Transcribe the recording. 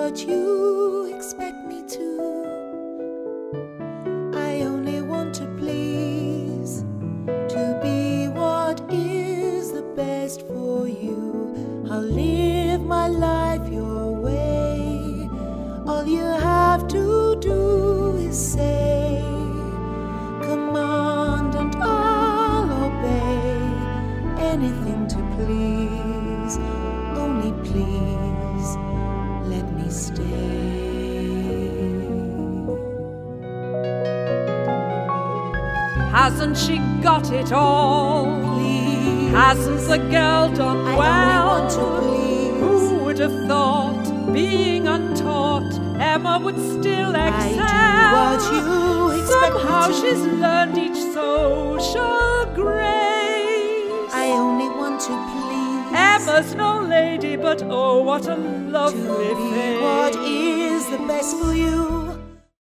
what you expect me to. I only want to please, to be what is the best for you. I'll live my life your way. All you have to do is say, command, and I'll obey. Anything to please, only please let me stay. Hasn't she got it all? Please, Hasn't the girl done I well? only want to please. Who would have thought, being untaught, Emma would still excel? I do what you expect me Somehow to. she's learned each social grace. I only want to please. Emma's no lady, but oh, what a to lovely be face. what is the best for you.